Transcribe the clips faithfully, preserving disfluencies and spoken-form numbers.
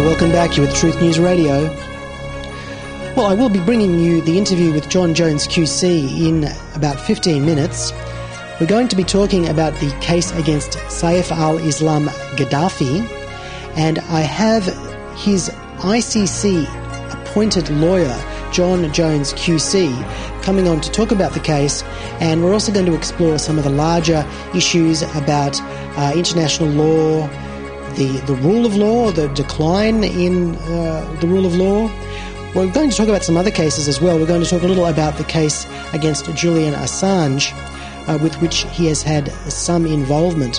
welcome back. You're with Truth News Radio. Well, I will be bringing you the interview with Jon Jones Q C in about fifteen minutes. We're going to be talking about the case against Saif al-Islam Gaddafi, and I have his I C C-appointed lawyer, Jon Jones Q C, coming on to talk about the case, and we're also going to explore some of the larger issues about uh, international law, the, the rule of law, the decline in uh, the rule of law. We're going to talk about some other cases as well. We're going to talk a little about the case against Julian Assange, uh, with which he has had some involvement.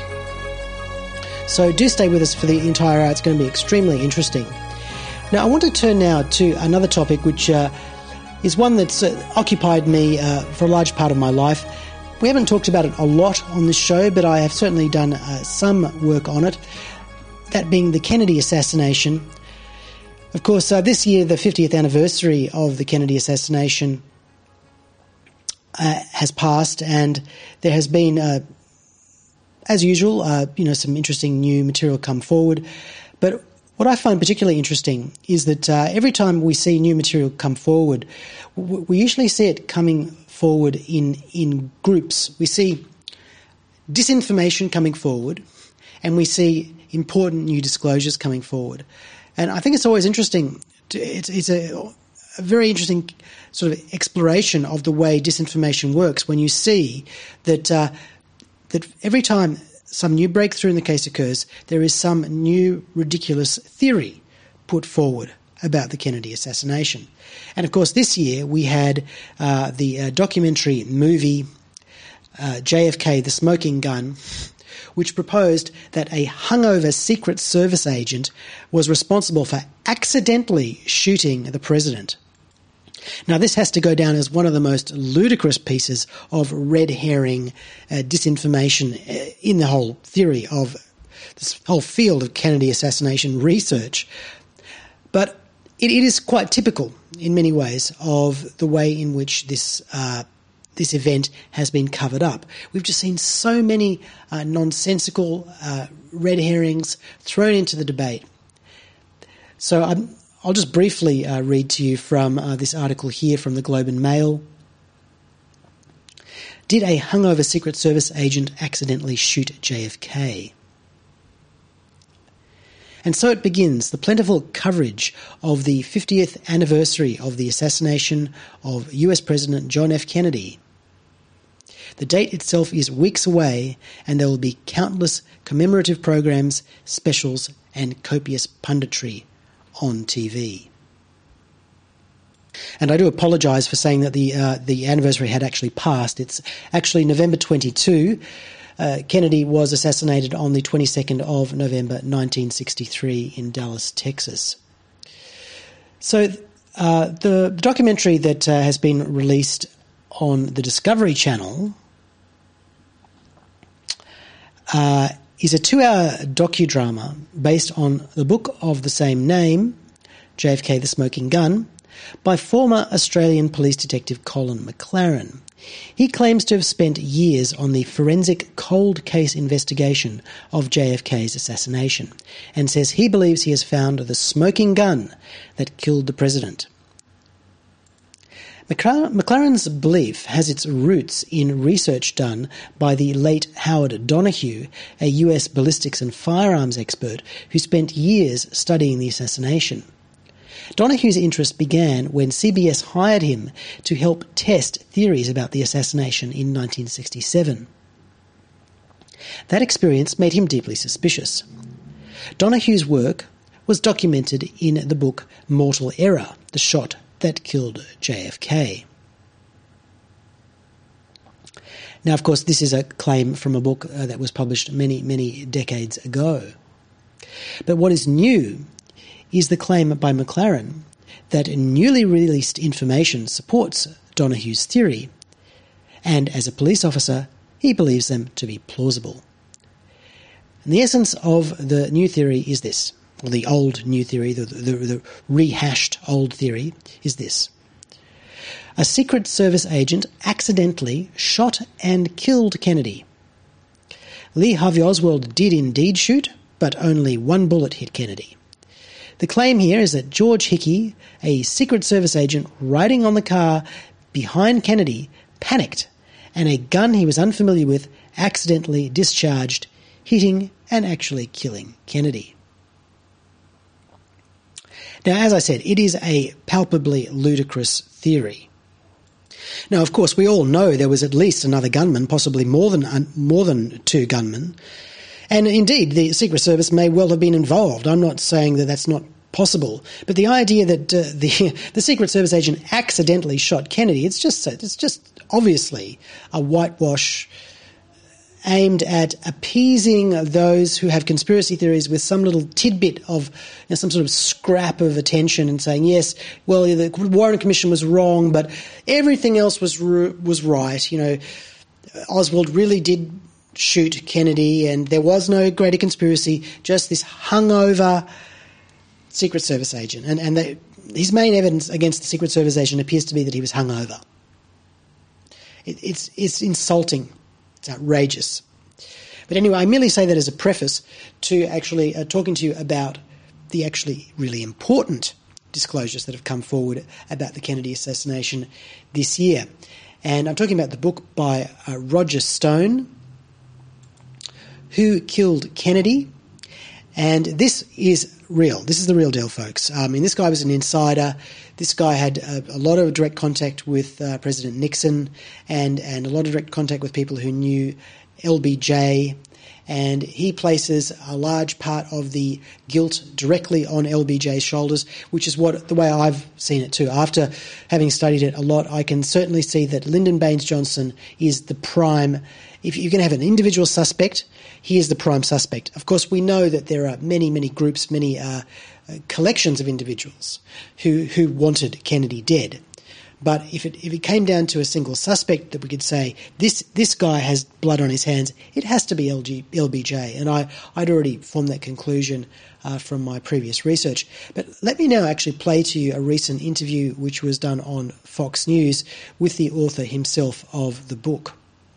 So do stay with us for the entire hour. It's going to be extremely interesting. Now, I want to turn now to another topic, which uh, is one that's uh, occupied me uh, for a large part of my life. We haven't talked about it a lot on this show, but I have certainly done uh, some work on it, that being the Kennedy assassination. Of course, uh, this year, the fiftieth anniversary of the Kennedy assassination uh, has passed, and there has been, uh, as usual, uh, you know, some interesting new material come forward. But what I find particularly interesting is that uh, every time we see new material come forward, w- we usually see it coming forward in, in groups. We see disinformation coming forward, and we see important new disclosures coming forward. And I think it's always interesting. To, it's it's a, a very interesting sort of exploration of the way disinformation works when you see that uh, that every time some new breakthrough in the case occurs, there is some new ridiculous theory put forward about the Kennedy assassination. And of course, this year we had uh, the uh, documentary movie uh, J F K, The Smoking Gun, which proposed that a hungover Secret Service agent was responsible for accidentally shooting the president. Now, this has to go down as one of the most ludicrous pieces of red herring uh, disinformation in the whole theory of this whole field of Kennedy assassination research. But it, it is quite typical in many ways of the way in which this uh, this event has been covered up. We've just seen so many uh, nonsensical uh, red herrings thrown into the debate. So I'm, I'll just briefly uh, read to you from uh, this article here from the Globe and Mail. Did a hungover Secret Service agent accidentally shoot J F K? And so it begins, the plentiful coverage of the fiftieth anniversary of the assassination of U S President John F. Kennedy. The date itself is weeks away, and there will be countless commemorative programs, specials, and copious punditry on T V. And I do apologise for saying that the uh, the anniversary had actually passed. It's actually November twenty-second. Uh, Kennedy was assassinated on the twenty-second of November nineteen sixty-three in Dallas, Texas. So uh, the, the documentary that uh, has been released on the Discovery Channel uh, is a two-hour docudrama based on the book of the same name, J F K, The Smoking Gun, by former Australian police detective Colin McLaren. He claims to have spent years on the forensic cold case investigation of J F K's assassination, and says he believes he has found the smoking gun that killed the president. McLaren's belief has its roots in research done by the late Howard Donahue, a U S ballistics and firearms expert who spent years studying the assassination. Donahue's interest began when C B S hired him to help test theories about the assassination in nineteen sixty-seven. That experience made him deeply suspicious. Donahue's work was documented in the book Mortal Error, The Shot That Killed J F K. Now, of course, this is a claim from a book uh, that was published many, many decades ago. But what is new is the claim by McLaren that newly released information supports Donahue's theory, and as a police officer, he believes them to be plausible. And the essence of the new theory is this, or the old new theory, the, the, the rehashed old theory is this. A Secret Service agent accidentally shot and killed Kennedy. Lee Harvey Oswald did indeed shoot, but only one bullet hit Kennedy. The claim here is that George Hickey, a Secret Service agent riding on the car behind Kennedy, panicked, and a gun he was unfamiliar with accidentally discharged, hitting and actually killing Kennedy. Now, as I said, it is a palpably ludicrous theory. Now, of course, we all know there was at least another gunman, possibly more than uh, more than two gunmen. And indeed, the Secret Service may well have been involved. I'm not saying that that's not possible. But the idea that uh, the the Secret Service agent accidentally shot Kennedy, it's just it's just obviously a whitewash aimed at appeasing those who have conspiracy theories with some little tidbit of, you know, some sort of scrap of attention, and saying, yes, well, the Warren Commission was wrong, but everything else was was right. You know, Oswald really did shoot Kennedy, and there was no greater conspiracy, just this hungover Secret Service agent. And, and they, his main evidence against the Secret Service agent appears to be that he was hungover. It, it's, it's insulting. It's outrageous. But anyway, I merely say that as a preface to actually uh, talking to you about the actually really important disclosures that have come forward about the Kennedy assassination this year. And I'm talking about the book by uh, Roger Stone, Who Killed Kennedy? And this is real. This is the real deal, folks. I mean, this guy was an insider. This guy had a, a lot of direct contact with uh, President Nixon, and, and a lot of direct contact with people who knew L B J. And he places a large part of the guilt directly on L B J's shoulders, which is what the way I've seen it too. After having studied it a lot, I can certainly see that Lyndon Baines Johnson is the prime. If you can have an individual suspect, he is the prime suspect. Of course, we know that there are many, many groups, many uh, collections of individuals who, who wanted Kennedy dead. But if it if it came down to a single suspect that we could say, this this guy has blood on his hands, it has to be L B J. And I, I'd already formed that conclusion uh, from my previous research. But let me now actually play to you a recent interview which was done on Fox News with the author himself of the book.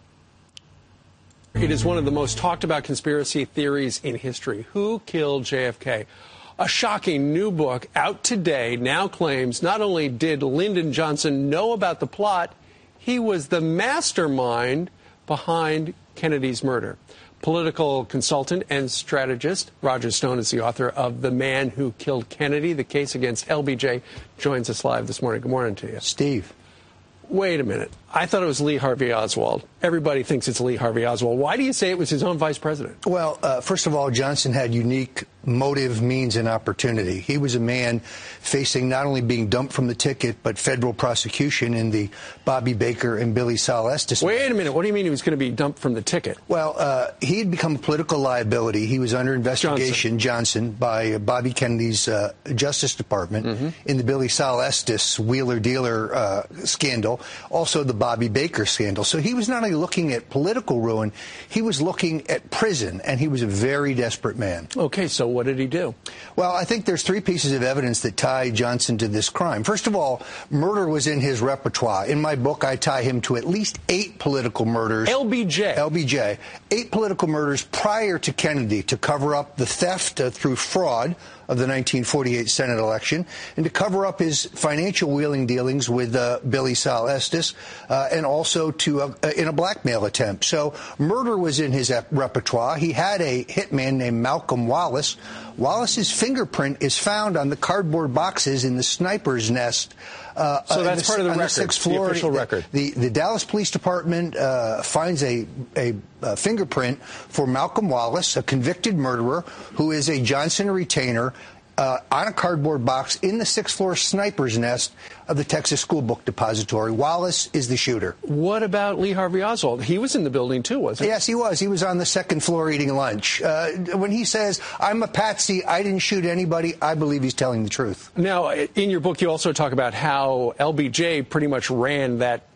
It is one of the most talked about conspiracy theories in history. Who killed J F K? A shocking new book out today now claims not only did Lyndon Johnson know about the plot, he was the mastermind behind Kennedy's murder. Political consultant and strategist Roger Stone is the author of The Man Who Killed Kennedy, the case against L B J, joins us live this morning. Good morning to you. Steve. Wait a minute. I thought it was Lee Harvey Oswald. Everybody thinks it's Lee Harvey Oswald. Why do you say it was his own vice president? Well, uh, first of all, Johnson had unique motive, means, and opportunity. He was a man facing not only being dumped from the ticket, but federal prosecution in the Bobby Baker and Billy Sol Estes. Wait a minute. What do you mean he was going to be dumped from the ticket? Well, uh, he had become a political liability. He was under investigation, Johnson, Johnson by uh, Bobby Kennedy's uh, Justice Department mm-hmm. in the Billy Sol Estes wheeler-dealer uh, scandal, also the Bobby Baker scandal. So he was not only looking at political ruin, he was looking at prison, and he was a very desperate man. Okay, so what did he do? Well, I think there's three pieces of evidence that tie Johnson to this crime. First of all, murder was in his repertoire. In my book, I tie him to at least eight political murders. L B J. L B J. Eight political murders prior to Kennedy to cover up the theft uh, through fraud of the nineteen forty-eight Senate election, and to cover up his financial wheeling dealings with uh, Billy Sol Estes, uh, and also to uh, in a blackmail attempt. So murder was in his repertoire. He had a hitman named Malcolm Wallace. Wallace's fingerprint is found on the cardboard boxes in the sniper's nest. Uh, so that's the, part of the record, the sixth floor, the official record. The, the, the Dallas Police Department uh, finds a, a, a fingerprint for Malcolm Wallace, a convicted murderer who is a Johnson retainer, uh, on a cardboard box in the sixth floor sniper's nest of the Texas School Book Depository. Wallace is the shooter. What about Lee Harvey Oswald? He was in the building, too, wasn't he? Yes, he was. He was on the second floor eating lunch. Uh, when he says, I'm a patsy, I didn't shoot anybody, I believe he's telling the truth. Now, in your book, you also talk about how L B J pretty much ran that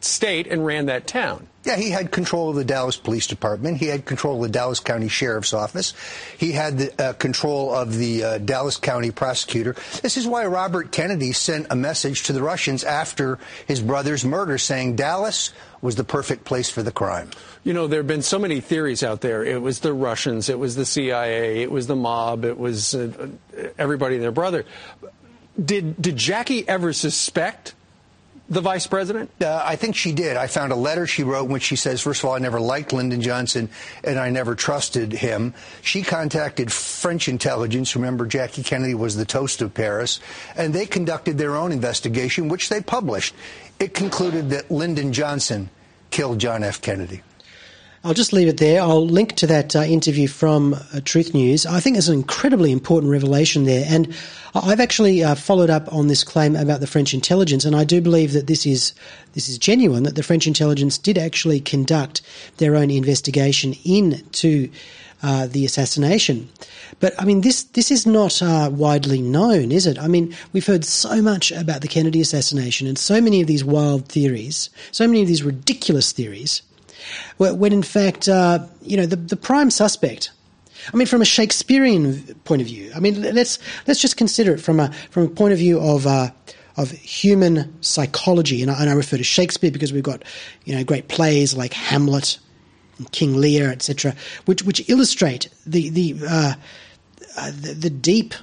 state and ran that town. Yeah, he had control of the Dallas Police Department. He had control of the Dallas County Sheriff's Office. He had the uh, control of the uh, Dallas County Prosecutor. This is why Robert Kennedy sent a message to the Russians after his brother's murder saying Dallas was the perfect place for the crime. You know, there have been so many theories out there. It was the Russians, it was the C I A, it was the mob, it was uh, everybody and their brother. Did, did Jackie ever suspect the vice president? Uh, I think she did. I found a letter she wrote in which she says, first of all, I never liked Lyndon Johnson and I never trusted him. She contacted French intelligence. Remember, Jackie Kennedy was the toast of Paris. And they conducted their own investigation, which they published. It concluded that Lyndon Johnson killed John F. Kennedy. I'll just leave it there. I'll link to that uh, interview from uh, Truth News. I think there's an incredibly important revelation there. And I've actually uh, followed up on this claim about the French intelligence, and I do believe that this is this is genuine, that the French intelligence did actually conduct their own investigation into uh, the assassination. But, I mean, this, this is not uh, widely known, is it? I mean, we've heard so much about the Kennedy assassination and so many of these wild theories, so many of these ridiculous theories, when in fact, uh, you know, the, the prime suspect, I mean, from a Shakespearean point of view, I mean, let's let's just consider it from a from a point of view of uh, of human psychology, and I, and I refer to Shakespeare because we've got, you know, great plays like Hamlet and King Lear, et cetera, which which illustrate the the uh, uh, the, the deep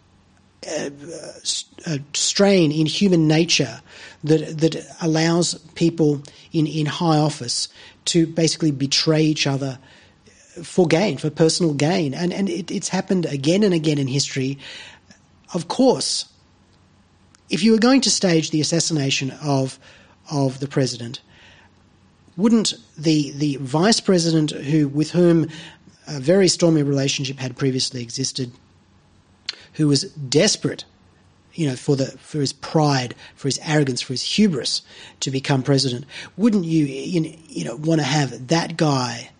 uh, uh, strain in human nature that that allows people in, in high office to basically betray each other for gain, for personal gain. And, and it, it's happened again and again in history. Of course, if you were going to stage the assassination of of the president, wouldn't the the vice president, who with whom a very stormy relationship had previously existed, who was desperate, you know, for the for his pride, for his arrogance, for his hubris to become president, wouldn't you, you know, want to have that guy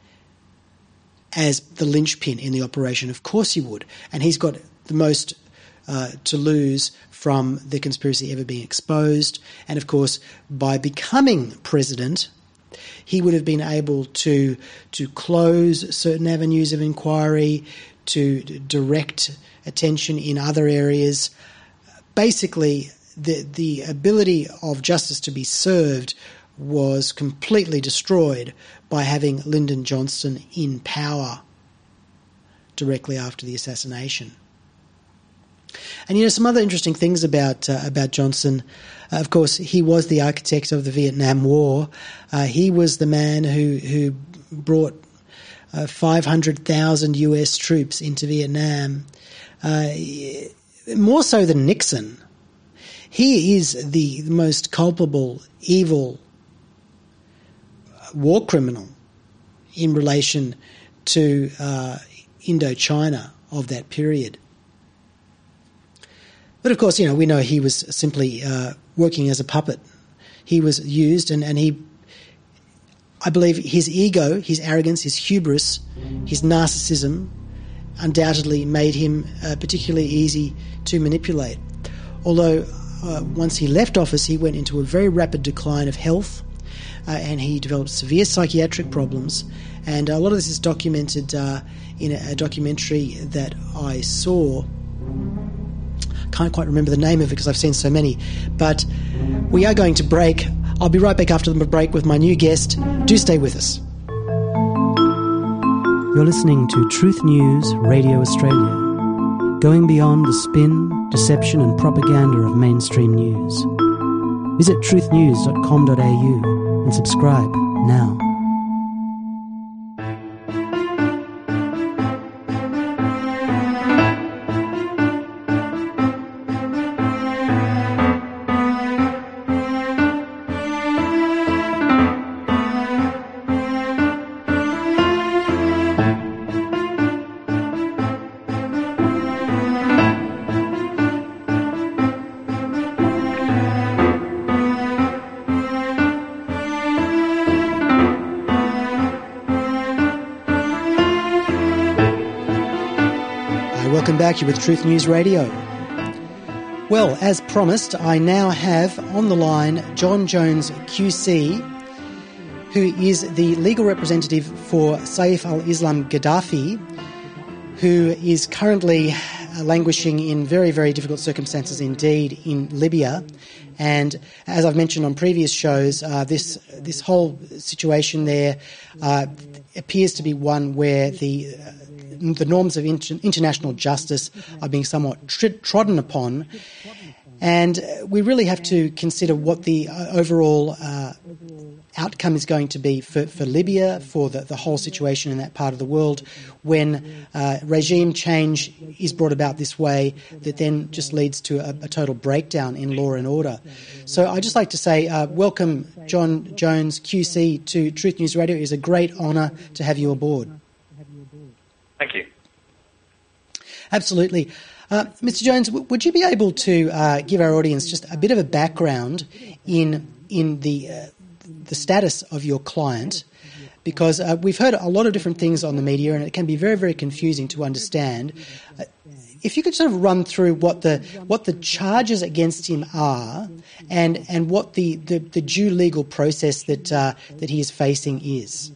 as the linchpin in the operation? Of course you would. And he's got the most uh, to lose from the conspiracy ever being exposed. And, of course, by becoming president, he would have been able to to close certain avenues of inquiry, to direct attention in other areas. Basically, the the ability of justice to be served was completely destroyed by having Lyndon Johnson in power directly after the assassination. And, you know, some other interesting things about uh, about Johnson. Uh, of course, he was the architect of the Vietnam War. Uh, he was the man who who brought uh, five hundred thousand U S troops into Vietnam. Uh, more so than Nixon. He is the, the most culpable, evil war criminal in relation to uh, Indochina of that period. But of course, you know, we know he was simply uh, working as a puppet. He was used, and, and he, I believe his ego, his arrogance, his hubris, his narcissism undoubtedly made him uh, particularly easy to manipulate. Although uh, once he left office, he went into a very rapid decline of health, uh, and he developed severe psychiatric problems. And a lot of this is documented uh, in a, a documentary that I saw. Can't quite remember the name of it because I've seen so many. But we are going to break. I'll be right back after the break with my new guest. Do stay with us. You're listening to Truth News Radio Australia, going beyond the spin, deception and propaganda of mainstream news. Visit truth news dot com dot a u and subscribe now. Back here with Truth News Radio. Well, as promised, I now have on the line Jon Jones Q C, who is the legal representative for Saif al-Islam Gaddafi, who is currently languishing in very, very difficult circumstances indeed in Libya. And as I've mentioned on previous shows, uh, this this whole situation there uh, appears to be one where the uh, the norms of inter- international justice are being somewhat tr- trodden upon. And we really have to consider what the overall uh, outcome is going to be for, for Libya, for the, the whole situation in that part of the world, when uh, regime change is brought about this way that then just leads to a, a total breakdown in law and order. So I'd just like to say uh, welcome, Jon Jones Q C, to Truth News Radio. It is a great honour to have you aboard. Thank you. Absolutely. Uh, Mister Jones, w- would you be able to uh, give our audience just a bit of a background in in the uh, the status of your client? Because uh, we've heard a lot of different things on the media, and it can be very, very confusing to understand. Uh, if you could sort of run through what the what the charges against him are, and and what the, the, the due legal process that uh, that he is facing is.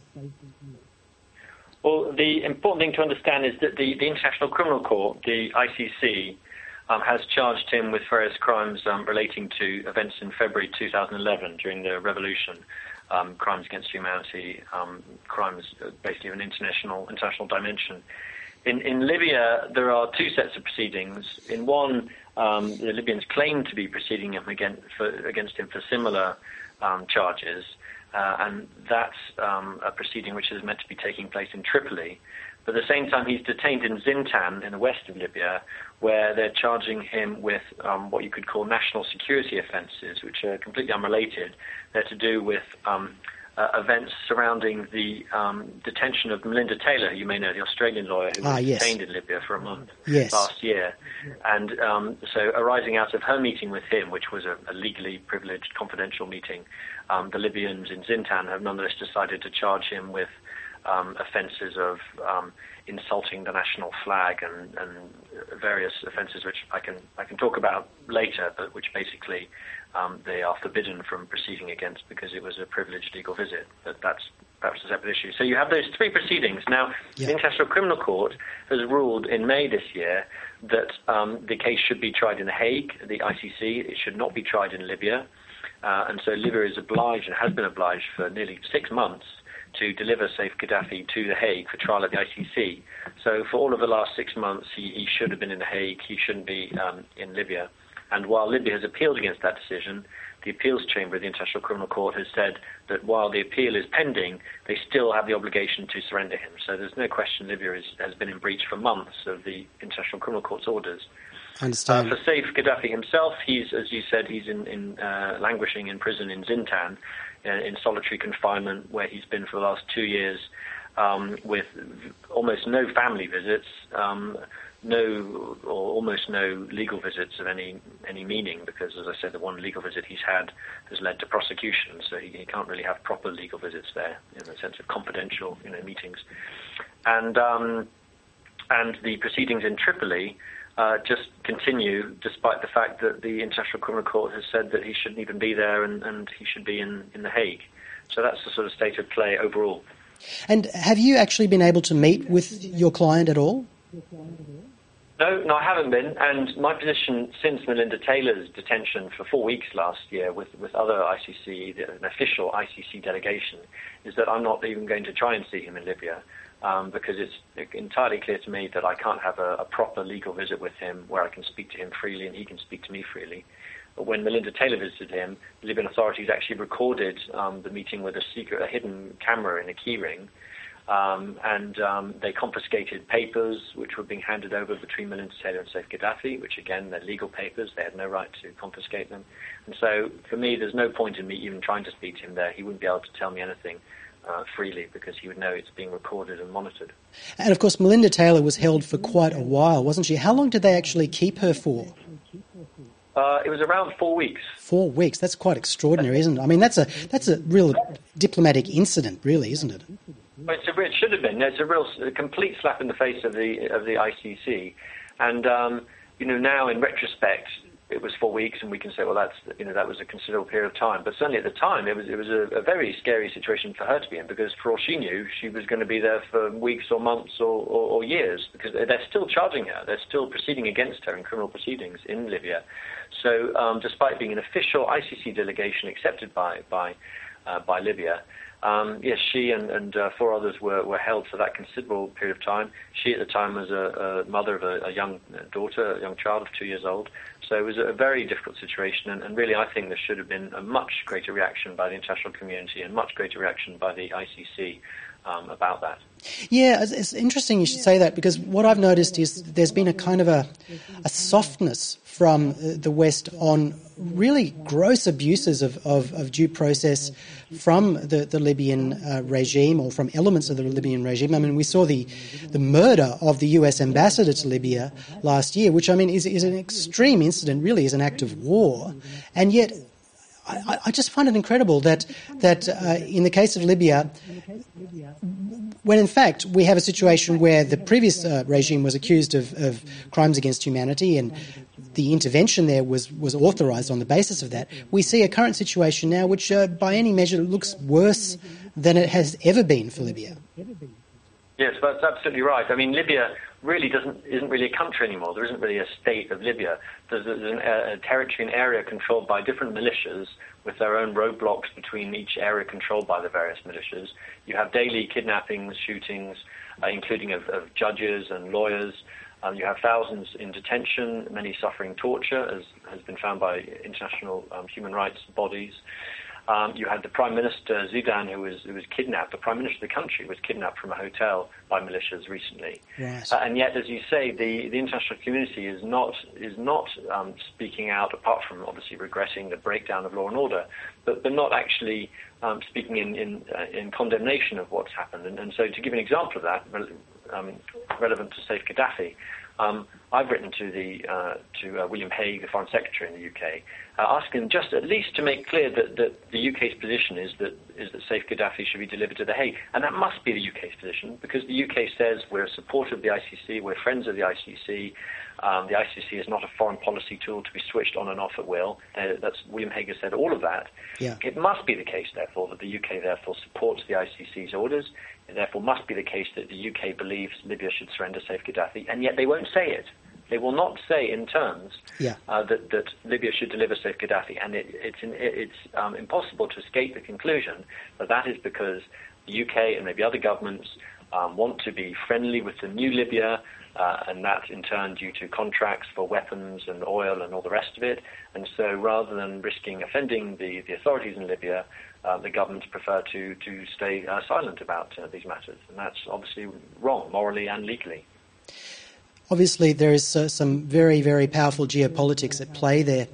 Well, the important thing to understand is that the, the International Criminal Court, the I C C, um, has charged him with various crimes um, relating to events in February two thousand eleven during the revolution, um, crimes against humanity, um, crimes uh, basically of an international international dimension. In, in Libya, there are two sets of proceedings. In one, um, the Libyans claim to be proceeding him against, for, against him for similar um, charges. Uh, and that's um, a proceeding which is meant to be taking place in Tripoli. But at the same time, he's detained in Zintan in the west of Libya, where they're charging him with um, what you could call national security offences, which are completely unrelated. They're to do with um, uh, events surrounding the um, detention of Melinda Taylor, who you may know, the Australian lawyer who ah, was yes. detained in Libya for a month yes. last year. And um, so arising out of her meeting with him, which was a, a legally privileged, confidential meeting, Um, the Libyans in Zintan have nonetheless decided to charge him with um, offences of um, insulting the national flag and, and various offences which I can I can talk about later, but which basically um, they are forbidden from proceeding against because it was a privileged legal visit. But that's perhaps a separate issue. So you have those three proceedings. Now, yeah. The International Criminal Court has ruled in May this year that um, the case should be tried in The Hague, the I C C. It should not be tried in Libya. Uh, and so Libya is obliged and has been obliged for nearly six months to deliver Saif Gaddafi to The Hague for trial at the I C C. So for all of the last six months, he, he should have been in The Hague. He shouldn't be um, in Libya. And while Libya has appealed against that decision, the appeals chamber of the International Criminal Court has said that while the appeal is pending, they still have the obligation to surrender him. So there's no question Libya is, has been in breach for months of the International Criminal Court's orders. Uh, for Saif Gaddafi himself, he's, as you said, he's in, in uh, languishing in prison in Zintan, uh, in solitary confinement, where he's been for the last two years, um, with almost no family visits, um, no or almost no legal visits of any any meaning, because, as I said, the one legal visit he's had has led to prosecution, so he, he can't really have proper legal visits there in the sense of confidential, you know, meetings, and um, and the proceedings in Tripoli. Uh, just continue, despite the fact that the International Criminal Court has said that he shouldn't even be there and, and he should be in, in The Hague. So that's the sort of state of play overall. And have you actually been able to meet with your client at all? No, no, I haven't been. And my position since Melinda Taylor's detention for four weeks last year with, with other I C C, an official I C C delegation, is that I'm not even going to try and see him in Libya. Um, because it's entirely clear to me that I can't have a, a proper legal visit with him where I can speak to him freely and he can speak to me freely. But when Melinda Taylor visited him, the Libyan authorities actually recorded um, the meeting with a secret, a hidden camera in a keyring, um, and um, they confiscated papers which were being handed over between Melinda Taylor and Saif Gaddafi, which again, they're legal papers. They had no right to confiscate them. And so for me, there's no point in me even trying to speak to him there. He wouldn't be able to tell me anything. Uh, freely, because he would know it's being recorded and monitored. And of course, Melinda Taylor was held for quite a while, wasn't she? How long did they actually keep her for? Uh, it was around four weeks. Four weeks. That's quite extraordinary, isn't it? I mean, that's a that's a real diplomatic incident, really, isn't it? Well, it's a, it should have been. It's a real, a complete slap in the face of the of the I C C. And um, you know, now in retrospect, it was four weeks, and we can say, well, that's you know that was a considerable period of time. But certainly at the time, it was it was a, a very scary situation for her to be in, because for all she knew, she was going to be there for weeks or months or, or, or years, because they're still charging her, they're still proceeding against her in criminal proceedings in Libya. So, um, despite being an official I C C delegation accepted by by uh, by Libya. Um, yes, she and, and uh, four others were, were held for that considerable period of time. She at the time was a, a mother of a, a young daughter, a young child of two years old. So it was a very difficult situation, and, and really I think there should have been a much greater reaction by the international community and much greater reaction by the I C C um, about that. Yeah, it's, it's interesting you should say that, because what I've noticed is there's been a kind of a, a softness from the West on really gross abuses of, of, of due process from the, the Libyan uh, regime, or from elements of the Libyan regime. I mean, we saw the the murder of the U S ambassador to Libya last year, which, I mean, is, is an extreme incident, really is an act of war. And yet I, I just find it incredible that, that uh, in the case of Libya, when in fact we have a situation where the previous uh, regime was accused of, of crimes against humanity, and the intervention there was, was authorised on the basis of that, we see a current situation now which uh, by any measure looks worse than it has ever been for Libya. Yes, that's absolutely right. I mean, Libya really doesn't isn't really a country anymore. There isn't really a state of Libya. There's, there's an, a territory, an area controlled by different militias with their own roadblocks between each area controlled by the various militias. You have daily kidnappings, shootings, uh, including of, of judges and lawyers. Um, you have thousands in detention, many suffering torture, as has been found by international um, human rights bodies. Um, you had the Prime Minister, Zidane, who was who was kidnapped. The Prime Minister of the country was kidnapped from a hotel by militias recently. Right. Uh, and yet, as you say, the, the international community is not is not um, speaking out, apart from obviously regretting the breakdown of law and order, but, but not actually um, speaking in in, uh, in condemnation of what's happened. And, and so, to give an example of that, um, relevant to Saif Gaddafi, Um, I've written to the uh, to uh, William Hague, the Foreign Secretary in the U K, uh, asking just at least to make clear that, that the U K's position is that is that Saif Gaddafi should be delivered to The Hague, and that must be the U K's position, because the U K says we're a supporter of the I C C, we're friends of the I C C. Um, the I C C is not a foreign policy tool to be switched on and off at will. Uh, that's William Hague has said all of that. Yeah. It must be the case, therefore, that the U K therefore supports the I C C's orders. It therefore must be the case that the U K believes Libya should surrender Saif Gaddafi, and yet they won't say it. They will not say in terms yeah. uh, that, that Libya should deliver Saif Gaddafi, and it, it's, in, it's um, impossible to escape the conclusion that that is because the U K and maybe other governments um, want to be friendly with the new Libya, uh, and that in turn due to contracts for weapons and oil and all the rest of it. And so rather than risking offending the, the authorities in Libya, uh, the governments prefer to, to stay uh, silent about uh, these matters. And that's obviously wrong, morally and legally. Obviously, there is uh, some very, very powerful geopolitics at play there.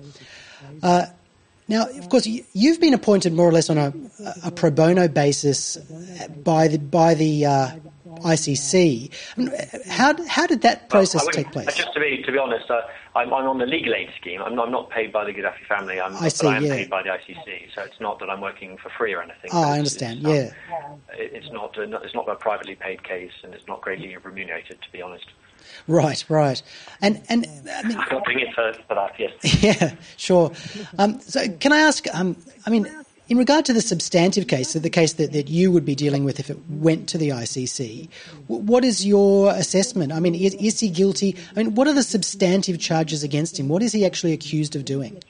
Uh, now, of course, you've been appointed more or less on a, a pro bono basis by the by the uh, I C C. I mean, how how did that process well, take place? Just to be to be honest, uh, I'm, I'm on the legal aid scheme. I'm not, I'm not paid by the Gaddafi family. I'm, I see, but I am yeah. paid by the I C C. So it's not that I'm working for free or anything. Oh, I it's, understand. It's, um, yeah, it's not uh, it's not a privately paid case, and it's not greatly remunerated, to be honest. Right, right, and and I mean, I can't bring it for, for that. Yes. Yeah, sure. Um, so, can I ask? Um, I mean, in regard to the substantive case, so the case that, that you would be dealing with if it went to the I C C, w- what is your assessment? I mean, is, is he guilty? I mean, what are the substantive charges against him? What is he actually accused of doing?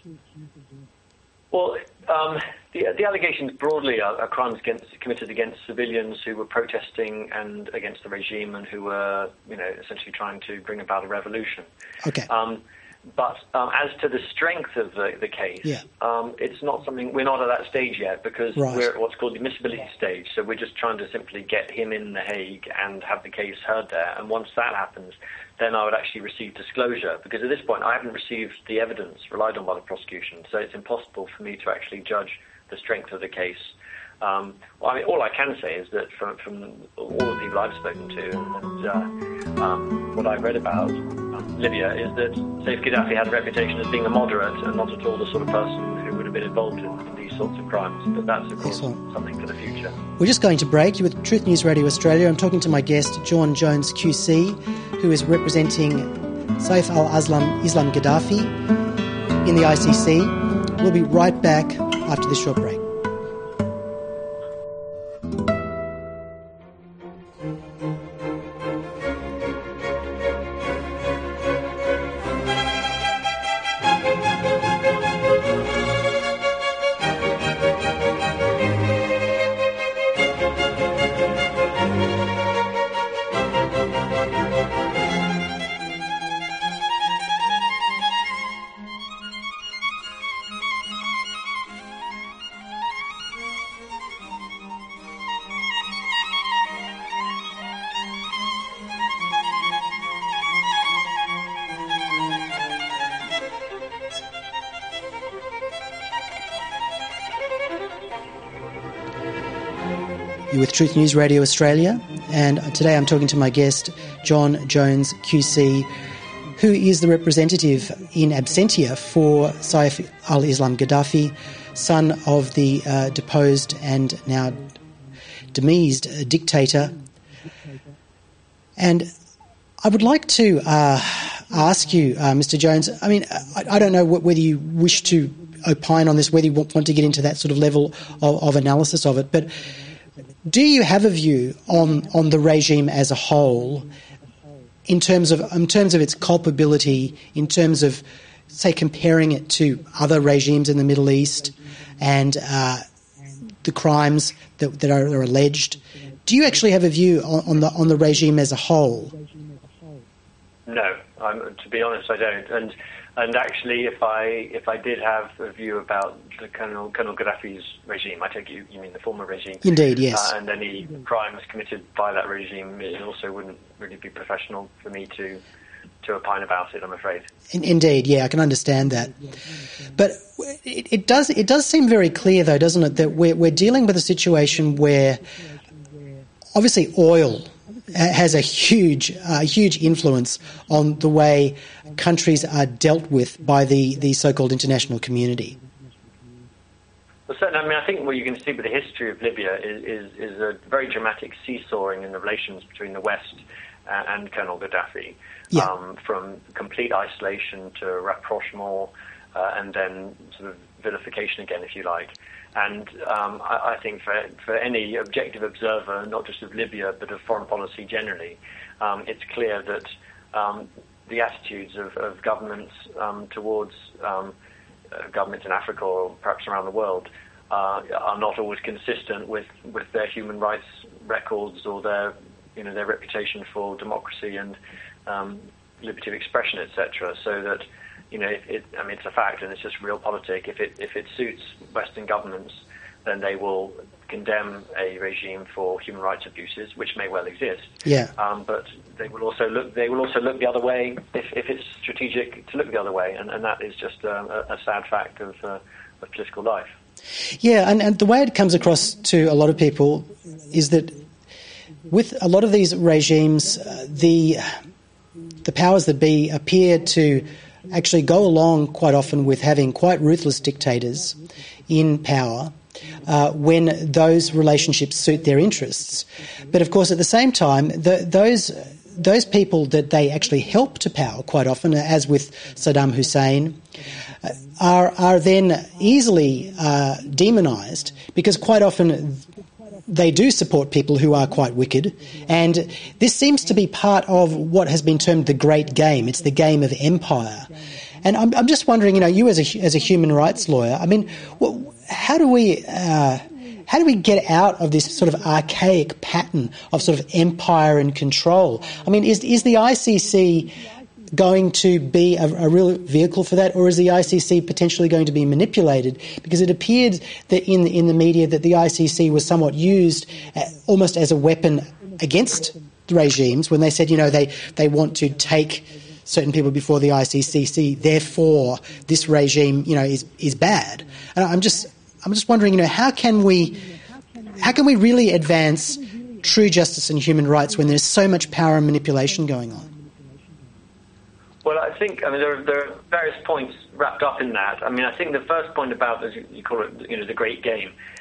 Well, um, the, the allegations broadly are, are crimes against, committed against civilians who were protesting and against the regime and who were, you know, essentially trying to bring about a revolution. Okay. Um, but um, as to the strength of the, the case, yeah. um, it's not something, we're not at that stage yet, because right. we're at what's called the admissibility stage. So we're just trying to simply get him in The Hague and have the case heard there. And once that happens, then I would actually receive disclosure, because at this point I haven't received the evidence relied on by the prosecution, so it's impossible for me to actually judge the strength of the case. Um, well, I mean, all I can say is that from, from all the people I've spoken to and uh, um, what I've read about um, Libya is that Saif Gaddafi had a reputation as being a moderate and not at all the sort of person who would have been involved in, in these sorts of crimes. But that's, of course, Excellent. something for the future. We're just going to break. You're with Truth News Radio Australia. I'm talking to my guest, John Jones Q C, who is representing Saif al-Islam Islam Gaddafi. in the I C C. We'll be right back after this short break. You're with Truth News Radio Australia, and today I'm talking to my guest, Jon Jones Q C, who is the representative in absentia for Saif al-Islam Gaddafi, son of the uh, deposed and now demised dictator. And I would like to uh, ask you, uh, Mister Jones, I mean, I, I don't know whether you wish to opine on this, whether you want to get into that sort of level of, of analysis of it, but do you have a view on, on the regime as a whole in terms of in terms of its culpability, in terms of, say, comparing it to other regimes in the Middle East and uh, the crimes that, that are, are alleged? Do you actually have a view on, on the on the regime as a whole? No, I'm, to be honest, I don't. And and actually, if I if I did have a view about the Colonel, Colonel Gaddafi's regime, I take you you mean the former regime? Indeed, yes. Uh, and any crimes committed by that regime, it also wouldn't really be professional for me to to opine about it, I'm afraid. In, indeed, yeah, I can understand that. But it, it does it does seem very clear, though, doesn't it, that we're we're dealing with a situation where obviously oil has a huge, uh, huge influence on the way countries are dealt with by the, the so-called international community. Well, certainly, I mean, I think what you can see with the history of Libya is, is, is a very dramatic seesawing in the relations between the West uh, and Colonel Gaddafi, yeah. um, from complete isolation to rapprochement uh, and then sort of vilification again, if you like. And um, I, I think for, for any objective observer, not just of Libya, but of foreign policy generally, um, it's clear that um, the attitudes of, of governments um, towards um, uh, governments in Africa or perhaps around the world uh, are not always consistent with, with their human rights records or their, you know, their reputation for democracy and um, liberty of expression, et cetera. So that, you know, it, it, I mean, it's a fact, and it's just realpolitik. If it if it suits Western governments, then they will condemn a regime for human rights abuses, which may well exist. Yeah. Um, but they will also look. They will also look the other way if, if it's strategic to look the other way, and, and that is just um, a, a sad fact of, uh, of political life. Yeah, and, and the way it comes across to a lot of people is that with a lot of these regimes, uh, the the powers that be appear to actually go along quite often with having quite ruthless dictators in power uh, when those relationships suit their interests. But of course, at the same time, the, those those people that they actually help to power quite often, as with Saddam Hussein, uh, are are then easily uh, demonised because quite often they do support people who are quite wicked, and this seems to be part of what has been termed the great game. It's the game of empire. And I'm, I'm just wondering, you know, you as a, as a human rights lawyer, I mean, what, how do we uh, how do we get out of this sort of archaic pattern of sort of empire and control? I mean, is is the I C C going to be a, a real vehicle for that, or is the I C C potentially going to be manipulated? Because it appeared that in in the media that the I C C was somewhat used uh, almost as a weapon against the regimes when they said, you know, they, they want to take certain people before the I C C, therefore this regime, you know, is is bad. And I'm just I'm just wondering, you know, how can we how can we really advance true justice and human rights when there's so much power and manipulation going on? Well, I think, I mean, there are, there are various points wrapped up in that. I mean, I think the first point about, as you call it, you know, the great game,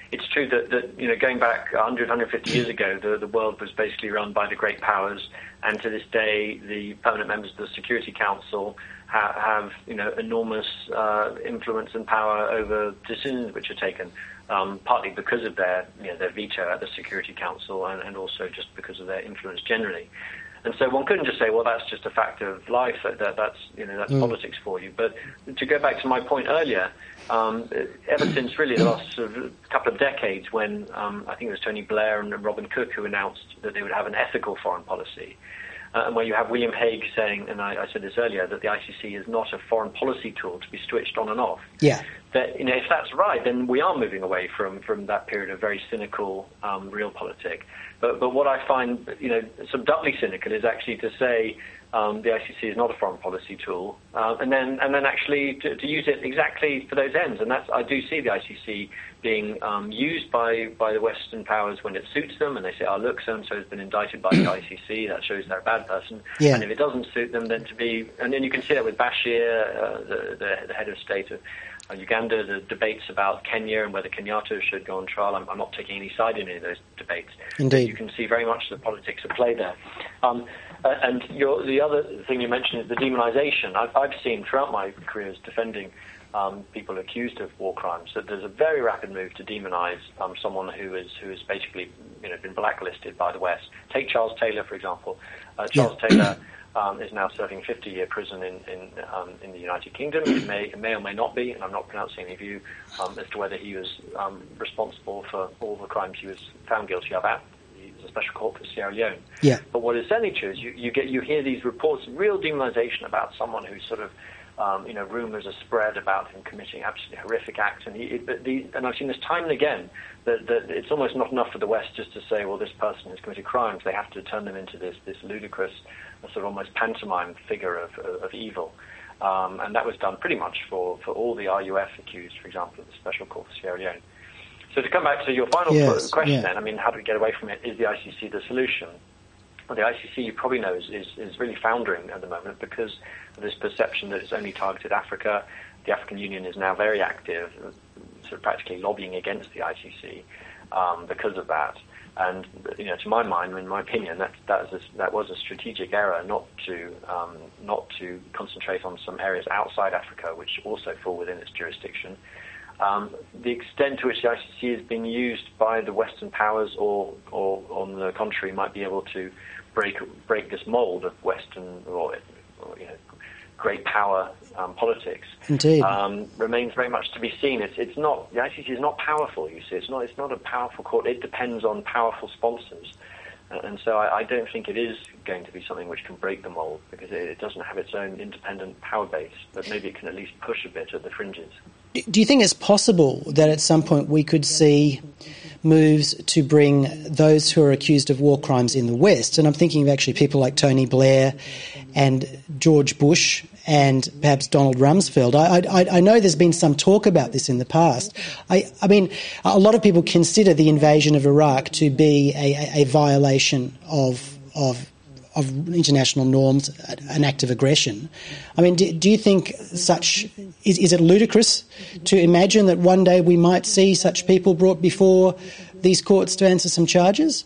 it's true that, that you know, going back one hundred, one hundred fifty years ago, the, the world was basically run by the great powers, and to this day, the permanent members of the Security Council ha- have, you know, enormous uh, influence and power over decisions which are taken, um, partly because of their, you know, their veto at the Security Council, and, and also just because of their influence generally. And so one couldn't just say, well, that's just a fact of life, that, that that's, you know, that's mm. politics for you. But to go back to my point earlier, um, ever since really the last sort of couple of decades, when um, I think it was Tony Blair and Robin Cook who announced that they would have an ethical foreign policy, uh, and where you have William Hague saying, and I, I said this earlier, that the I C C is not a foreign policy tool to be switched on and off. Yeah. That, you know, if that's right, then we are moving away from, from that period of very cynical um, realpolitik. But but what I find, you know, sort of doubly cynical is actually to say um, the I C C is not a foreign policy tool, uh, and then and then actually to, to use it exactly for those ends. And that's, I do see the I C C being um, used by, by the Western powers when it suits them, and they say, oh, look, so-and-so has been indicted by the I C C, that shows they're a bad person. Yeah. And if it doesn't suit them, then to be, and then you can see that with Bashir, uh, the, the, the head of state of Uh, Uganda, the debates about Kenya and whether Kenyatta should go on trial. I'm, I'm not taking any side in any of those debates. Indeed. You can see very much the politics at play there. Um, uh, and your, the other thing you mentioned is the demonization. I've, I've seen throughout my careers defending um, people accused of war crimes that there's a very rapid move to demonize um, someone who is who is basically, you know, been blacklisted by the West. Take Charles Taylor, for example. Uh, Charles yeah. Taylor Um, is now serving fifty-year prison in in, um, in the United Kingdom. It may, it may or may not be, and I'm not pronouncing any view um, as to whether he was um, responsible for all the crimes he was found guilty of at the Special Court for Sierra Leone. Yeah. But what is certainly true is you, you get you hear these reports of real demonization about someone who's sort of um, you know, rumors are spread about him committing absolutely horrific acts, and he, it, the, and I've seen this time and again that, that it's almost not enough for the West just to say, well, this person has committed crimes. They have to turn them into this this ludicrous, sort of almost pantomime figure of, of, of evil. Um, and that was done pretty much for, for all the R U F accused, for example, of the Special Court for Sierra Leone. So to come back to your final yes, question yeah. then, I mean, how do we get away from it? Is the I C C the solution? Well, the I C C, you probably know, is, is, is really foundering at the moment because of this perception that it's only targeted Africa. The African Union is now very active, sort of practically lobbying against the I C C um, because of that. And, you know, to my mind, in my opinion, that that was a, that was a strategic error not to um, not to concentrate on some areas outside Africa, which also fall within its jurisdiction. Um, the extent to which the I C C is being used by the Western powers, or, or on the contrary, might be able to break break this mold of Western or, or you know, great power um, politics, Indeed. Um, remains very much to be seen. It's it's not the I C C is not powerful. You see, it's not it's not a powerful court. It depends on powerful sponsors, uh, and so I, I don't think it is going to be something which can break the mold because it, it doesn't have its own independent power base. But maybe it can at least push a bit at the fringes. Do you think it's possible that at some point we could see moves to bring those who are accused of war crimes in the West, and I'm thinking of actually people like Tony Blair and George Bush and perhaps Donald Rumsfeld? I, I, I know there's been some talk about this in the past. I, I mean, a lot of people consider the invasion of Iraq to be a, a, a violation of of of international norms, an act of aggression. I mean, do, do you think such, is, is it ludicrous to imagine that one day we might see such people brought before these courts to answer some charges?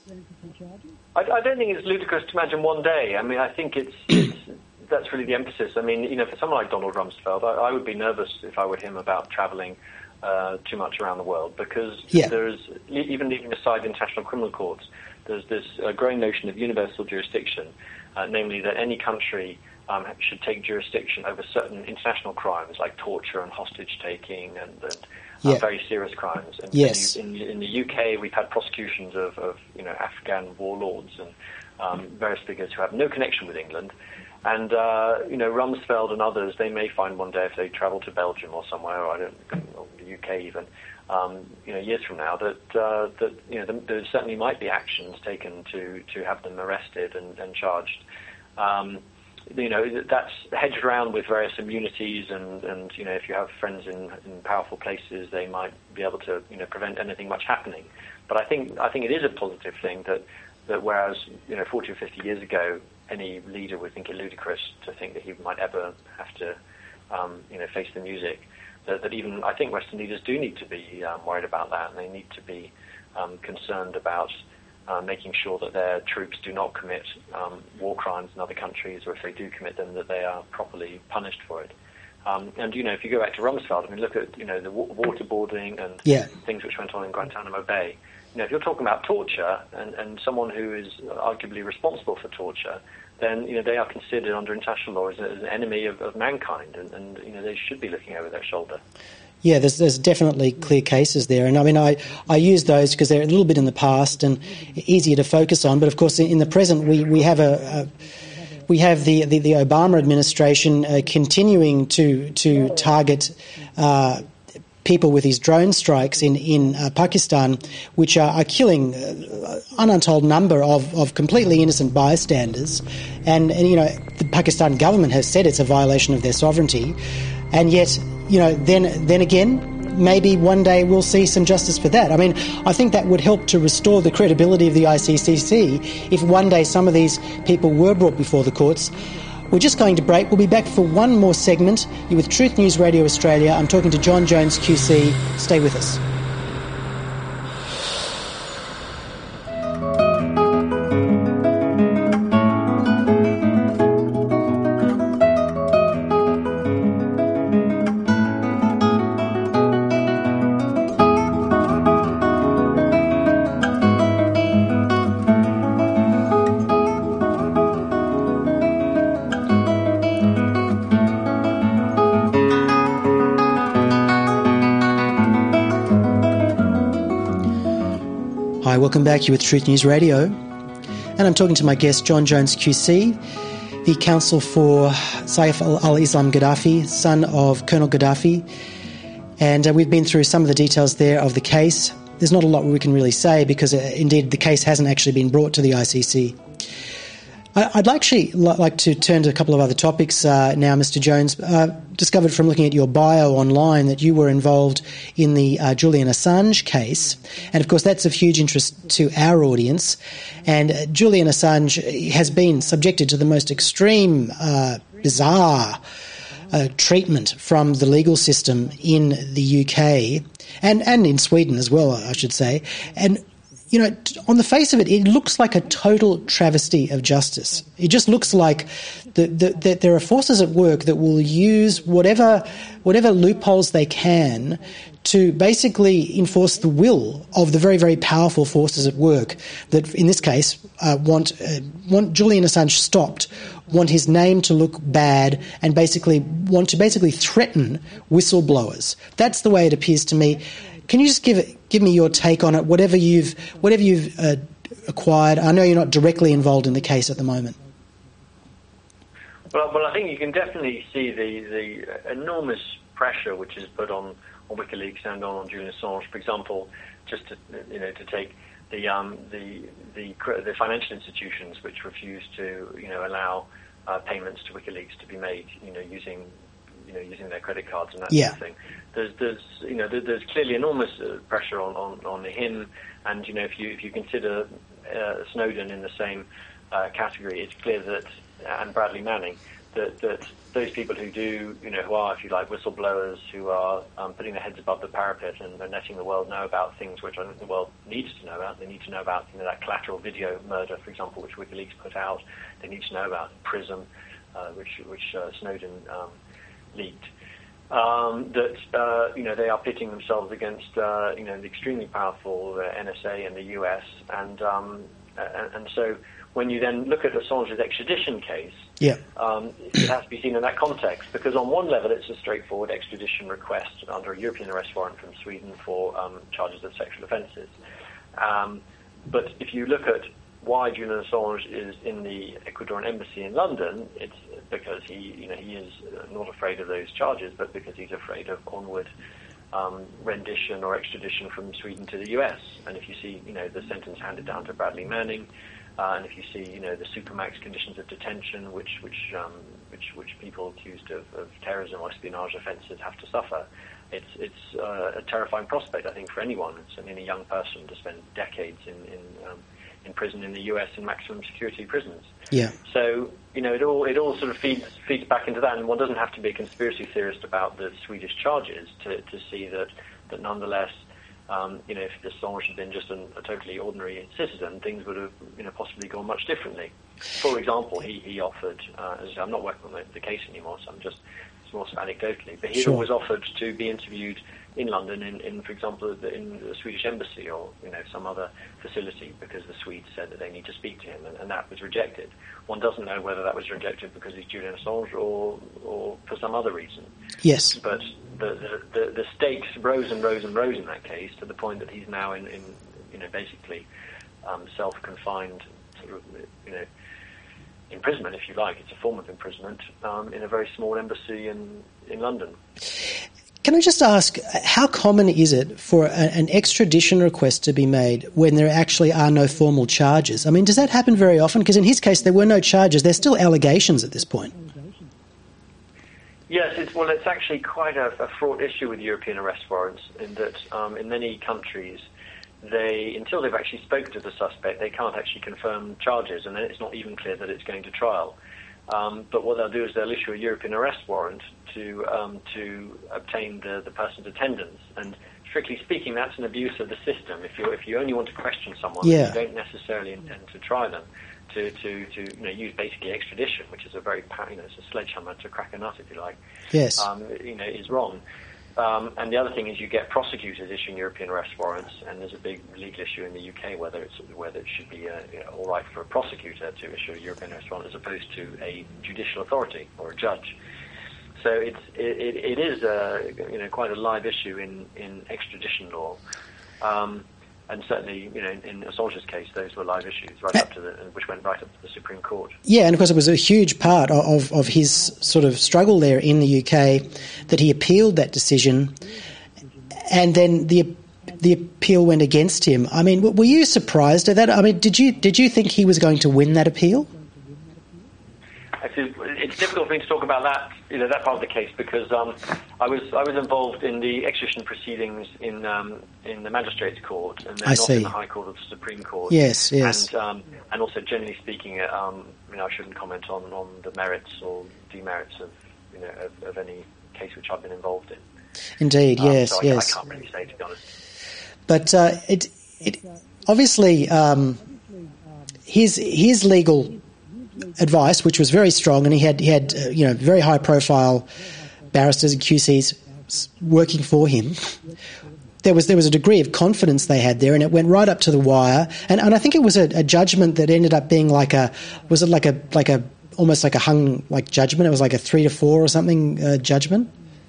I, I don't think it's ludicrous to imagine one day. I mean, I think it's, it's that's really the emphasis. I mean, you know, for someone like Donald Rumsfeld, I, I would be nervous if I were him about travelling uh, too much around the world because yeah. there's, even leaving aside international criminal courts, there's this uh, growing notion of universal jurisdiction, uh, namely that any country um, should take jurisdiction over certain international crimes like torture and hostage-taking and, and uh, yeah. very serious crimes. And yes. in, in the U K, we've had prosecutions of, of you know, Afghan warlords and um, various figures who have no connection with England. And, uh, you know, Rumsfeld and others, they may find one day if they travel to Belgium or somewhere, or I don't or the U K even, Um, you know, years from now, that uh, that you know, there certainly might be actions taken to, to have them arrested and, and charged. Um, you know, that's hedged around with various immunities, and, and you know, if you have friends in, in powerful places, they might be able to, you know, prevent anything much happening. But I think I think it is a positive thing that that whereas, you know, forty or fifty years ago, any leader would think it ludicrous to think that he might ever have to, um, you know, face the music. that, that even I think Western leaders do need to be um, worried about that, and they need to be um, concerned about uh, making sure that their troops do not commit um, war crimes in other countries, or if they do commit them, that they are properly punished for it. Um, and, you know, if you go back to Rumsfeld, I mean, look at, you know, the w- waterboarding and yeah. things which went on in Guantanamo Bay. You know, if you're talking about torture and, and someone who is arguably responsible for torture, then, you know, they are considered under international law as, a, as an enemy of, of mankind, and, and, you know, they should be looking over their shoulder. Yeah, there's, there's definitely clear cases there. And, I mean, I, I use those because they're a little bit in the past and easier to focus on. But, of course, in the present, we, we have a... a We have the, the, the Obama administration uh, continuing to to target uh, people with these drone strikes in in uh, Pakistan, which are, are killing uh, an untold number of, of completely innocent bystanders. And, and you know, the Pakistan government has said it's a violation of their sovereignty, and yet, you know, then then again, maybe one day we'll see some justice for that. I mean, I think that would help to restore the credibility of the I C C C if one day some of these people were brought before the courts. We're just going to break. We'll be back for one more segment. You're with Truth News Radio Australia. I'm talking to Jon Jones Q C. Stay with us. Hi, welcome back. You're with Truth News Radio. And I'm talking to my guest, Jon Jones Q C, the counsel for Saif al-Islam Gaddafi, son of Colonel Gaddafi. And uh, we've been through some of the details there of the case. There's not a lot we can really say because, uh, indeed, the case hasn't actually been brought to the I C C. I'd actually like to turn to a couple of other topics uh, now, Mister Jones. Uh, discovered from looking at your bio online that you were involved in the uh, Julian Assange case. And, of course, that's of huge interest to our audience. And uh, Julian Assange has been subjected to the most extreme, uh, bizarre uh, treatment from the legal system in the U K and, and in Sweden as well, I should say. And you know, on the face of it, it looks like a total travesty of justice. It just looks like the, the, that there are forces at work that will use whatever whatever loopholes they can to basically enforce the will of the very, very powerful forces at work that, in this case, uh, want uh, want Julian Assange stopped, want his name to look bad, and basically want to basically threaten whistleblowers. That's the way it appears to me. Can you just give give me your take on it, whatever you've whatever you've uh, acquired? I know you're not directly involved in the case at the moment. Well, well, I think you can definitely see the, the enormous pressure which is put on, on WikiLeaks and on, on Julian Assange. For example, just to you know to take the um, the the the financial institutions which refuse to you know allow uh, payments to WikiLeaks to be made you know using. You know, using their credit cards and that yeah. sort of thing. There's, there's, you know, there, there's clearly enormous uh, pressure on, on, on him, and you know, if you if you consider uh, Snowden in the same uh, category, it's clear that, and Bradley Manning, that that those people who do, you know, who are, if you like, whistleblowers, who are um, putting their heads above the parapet and, and letting the world know about things which I think the world needs to know about. They need to know about, you know, that collateral video murder, for example, which WikiLeaks put out. They need to know about PRISM, uh, which which uh, Snowden. Um, leaked, um, that, uh, you know, they are pitting themselves against, uh, you know, the extremely powerful uh, N S A and the U S, and, um, and and so when you then look at Assange's extradition case, yeah. um, it has to be seen in that context, because on one level it's a straightforward extradition request under a European arrest warrant from Sweden for um, charges of sexual offences. Um, but if you look at why Julian Assange is in the Ecuadorian embassy in London, it's because he, you know, he is not afraid of those charges, but because he's afraid of onward um, rendition or extradition from Sweden to the U S. And if you see, you know, the sentence handed down to Bradley Manning, uh, and if you see, you know, the supermax conditions of detention, which which um, which which people accused of, of terrorism or espionage offences have to suffer, it's it's uh, a terrifying prospect, I think, for anyone, certainly a young person, to spend decades in in, um, in prison in the U S in maximum security prisons. Yeah. So, you know, it all it all sort of feeds feeds back into that, and one doesn't have to be a conspiracy theorist about the Swedish charges to, to see that, that nonetheless, um, you know, if Assange had been just an, a totally ordinary citizen, things would have, you know, possibly gone much differently. For example, he, he offered, uh, as I'm not working on the, the case anymore, so I'm just, it's more so anecdotally, but he Sure. was offered to be interviewed in London, in, in for example, in the Swedish embassy or, you know, some other facility, because the Swedes said that they need to speak to him, and, and that was rejected. One doesn't know whether that was rejected because he's Julian Assange or, or for some other reason. Yes. But the, the, the, the stakes rose and rose and rose in that case, to the point that he's now in, in you know, basically um, self-confined sort of, you know, imprisonment, if you like. It's a form of imprisonment um, in a very small embassy in, in London. Can I just ask, how common is it for a, an extradition request to be made when there actually are no formal charges? I mean, does that happen very often? Because in his case, there were no charges. There's still allegations at this point. Yes, it's, well, it's actually quite a, a fraught issue with European arrest warrants, in that um, in many countries, they, until they've actually spoken to the suspect, they can't actually confirm charges, and then it's not even clear that it's going to trial. Um, but what they'll do is they'll issue a European arrest warrant to um, to obtain the, the person's attendance. And strictly speaking, that's an abuse of the system. If you if you only want to question someone, yeah. you don't necessarily intend to try them. To, to, to you know, use basically extradition, which is a very, you know, it's a sledgehammer to crack a nut, if you like. Yes. Um, you know, is wrong. Um, and the other thing is you get prosecutors issuing European arrest warrants, and there's a big legal issue in the U K whether it's whether it should be uh, you know, all right for a prosecutor to issue a European arrest warrant as opposed to a judicial authority or a judge. So it's it, it is a, you know, quite a live issue in, in extradition law. Um, And certainly, you know, in, in Assange's case, those were live issues, right up to the, which went right up to the Supreme Court. Yeah, and of course it was a huge part of, of his sort of struggle there in the U K that he appealed that decision, and then the the appeal went against him. I mean, were you surprised at that? I mean, did you did you think he was going to win that appeal? Actually, it's difficult for me to talk about that, you know, that part of the case, because um, I was I was involved in the extradition proceedings in um, in the Magistrates' Court, and then I not see. in the High Court of the Supreme Court. Yes, yes. And um, and also, generally speaking, um, you know, I shouldn't comment on, on the merits or demerits of you know of, of any case which I've been involved in. Indeed, Um, yes, so I, yes. I can't really say, to be honest. But uh, it it obviously um, his his legal advice, which was very strong, and he had he had uh, you know very high profile barristers and Q Cs working for him. There was there was a degree of confidence they had there, and it went right up to the wire. And, and I think it was a, a judgment that ended up being like a was it like a like a almost like a hung like judgment. It was like a three to four or something uh, judgment.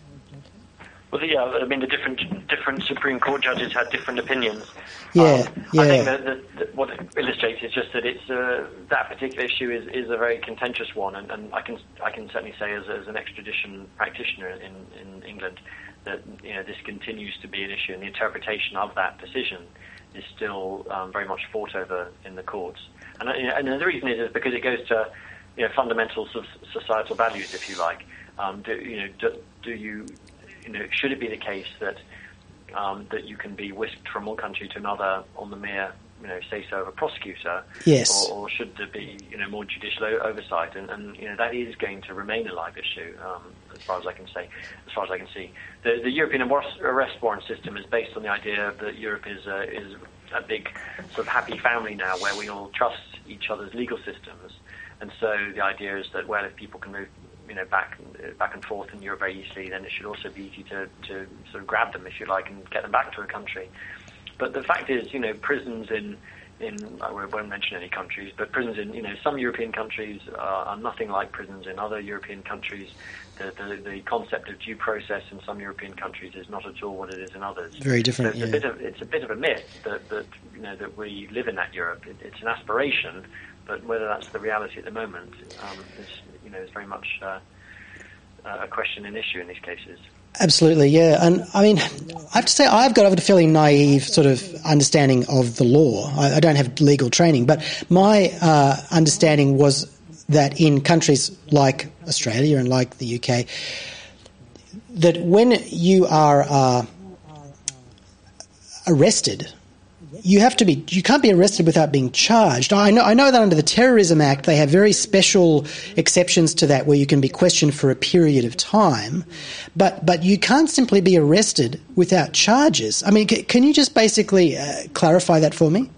Well, yeah, I mean, the different different Supreme Court judges had different opinions. Yeah, um, yeah. I think that, that, that what it illustrates is just that it's uh, that particular issue is, is a very contentious one, and, and I can I can certainly say as, as an extradition practitioner in, in England that you know this continues to be an issue, and the interpretation of that decision is still um, very much fought over in the courts. And, you know, and the reason is, is because it goes to you know fundamental societal values, if you like. Um, do you know do, do you You know, should it be the case that um, that you can be whisked from one country to another on the mere, you know, say so of a prosecutor? Yes. Or, or should there be, you know, more judicial oversight? And, and you know, that is going to remain a live issue, um, as far as I can say, as far as I can see. The, the European arrest warrant system is based on the idea that Europe is a, is a big sort of happy family now, where we all trust each other's legal systems. And so the idea is that, well, if people can move, you know, back back and forth in Europe very easily, then it should also be easy to, to sort of grab them, if you like, and get them back to a country. But the fact is, you know, prisons in, in I won't mention any countries, but prisons in, you know, some European countries are, are nothing like prisons in other European countries. The, the the concept of due process in some European countries is not at all what it is in others. Very different, so it's yeah. a bit of it's a bit of a myth that, that you know that we live in that Europe. It, it's an aspiration, but whether that's the reality at the moment um, is you know is very much uh, a question and issue in these cases. Absolutely, yeah. And I mean, I have to say, I've got a fairly naive sort of understanding of the law. I, I don't have legal training, but my uh, understanding was that in countries like Australia and like the U K, that when you are uh, arrested you have to be, you can't be arrested without being charged. I know, I know that under the Terrorism Act, they have very special exceptions to that where you can be questioned for a period of time, but, but you can't simply be arrested without charges. I mean, c- can you just basically uh, clarify that for me?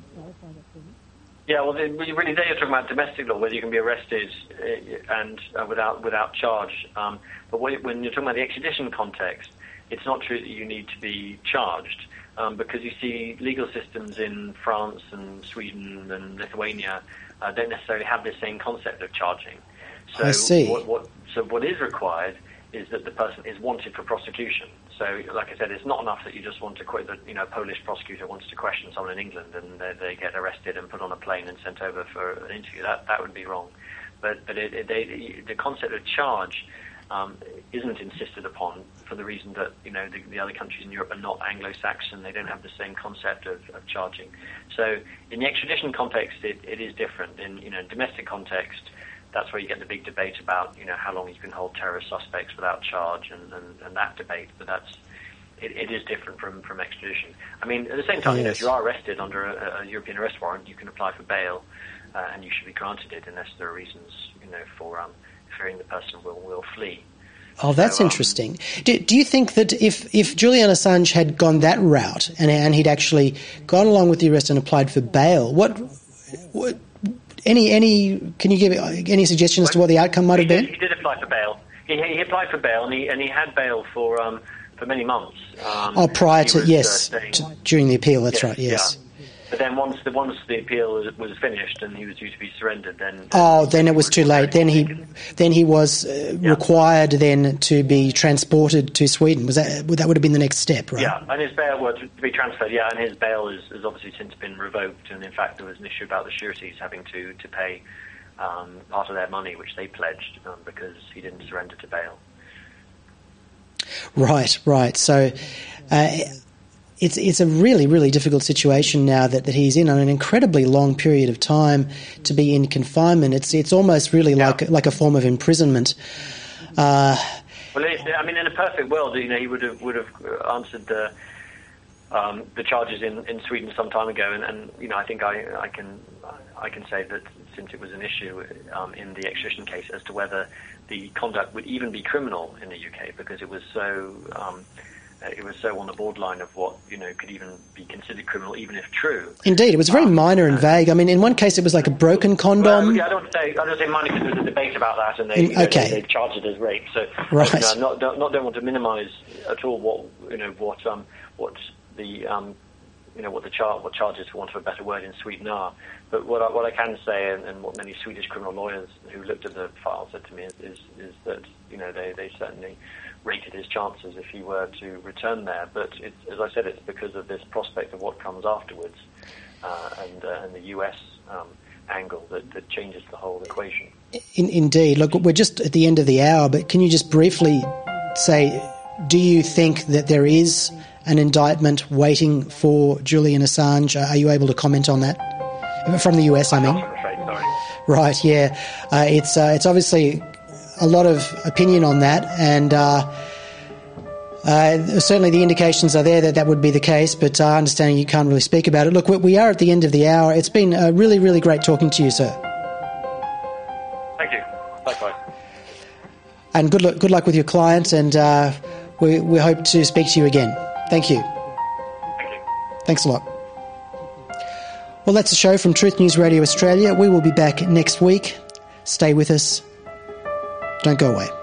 Yeah, well, really, there you're talking about domestic law, whether you can be arrested uh, and uh, without without charge. Um, but when you're talking about the extradition context, it's not true that you need to be charged. Um, because you see legal systems in France and Sweden and Lithuania uh, don't necessarily have the same concept of charging. So I see. What, what, so what is required is that the person is wanted for prosecution. So, like I said, it's not enough that you just want to quit. The, you know, a Polish prosecutor wants to question someone in England and they, they get arrested and put on a plane and sent over for an interview. That that would be wrong. But but it, it, they, the concept of charge um, isn't insisted upon, for the reason that, you know, the, the other countries in Europe are not Anglo-Saxon. They don't have the same concept of, of charging. So in the extradition context, it, it is different. In, you know, domestic context, that's where you get the big debate about, you know, how long you can hold terrorist suspects without charge and, and, and that debate. But that's, it, it is different from, from extradition. I mean, at the same time, yes. you know, if you are arrested under a, a European arrest warrant, you can apply for bail, uh, and you should be granted it unless there are reasons, you know, for um, fearing the person will, will flee. Oh, that's so, um, interesting. Do, do you think that if, if Julian Assange had gone that route and, and he'd actually gone along with the arrest and applied for bail, what, what any any can you give any suggestion as to what the outcome might have been? He did, he did apply for bail. He, he applied for bail and he and he had bail for um, for many months. Um, oh, prior to was, yes, uh, staying, to, during the appeal. That's yes, right. Yes. Yeah. But then once the once the appeal was, was finished and he was due to be surrendered, then, then oh, then it was too late. Then he then he was uh, yeah. required then to be transported to Sweden. Was that that would have been the next step, right? Yeah, and his bail was to be transferred. Yeah, and his bail is, has obviously since been revoked. And in fact, there was an issue about the sureties having to to pay um, part of their money, which they pledged, um, because he didn't surrender to bail. Right, right. So. Uh, It's it's a really, really difficult situation now that, that he's in on an incredibly long period of time to be in confinement. It's it's almost really yeah. like like a form of imprisonment. Uh, well, it, I mean, in a perfect world, you know, he would have would have answered the um, the charges in, in Sweden some time ago, and, and you know, I think I I can I can say that since it was an issue um, in the extradition case as to whether the conduct would even be criminal in the U K, because it was so. Um, It was so on the borderline of what, you know, could even be considered criminal, even if true. Indeed, it was very um, minor and vague. I mean, in one case, it was like a broken condom. Well, yeah, I don't say I don't say minor because there's a debate about that, and they, in, okay. they, they charged it as rape. So, right. you know, I'm not don't, not don't want to minimise at all what you know what um what the um you know what the char- what charges, for want of a better word, in Sweden are. But what I, what I can say, and, and what many Swedish criminal lawyers who looked at the file said to me, is is, is that you know they they certainly rated his chances if he were to return there. But it's, as I said, it's because of this prospect of what comes afterwards uh, and, uh, and the U S um, angle that, that changes the whole equation. In, indeed. Look, we're just at the end of the hour, but can you just briefly say, do you think that there is an indictment waiting for Julian Assange? Are you able to comment on that? From the U S, I mean. I'm afraid, sorry. Right, yeah. Uh, it's uh, it's obviously a lot of opinion on that, and uh, uh, certainly the indications are there that that would be the case, but I uh, understand you can't really speak about it. Look, we are at the end of the hour. It's been uh, really, really great talking to you, sir. Thank you. Likewise. And good luck, good luck with your client, and uh, we, we hope to speak to you again. Thank you. Thank you. Thanks a lot. Well, that's a show from Truth News Radio Australia. We will be back next week. Stay with us. Don't go away.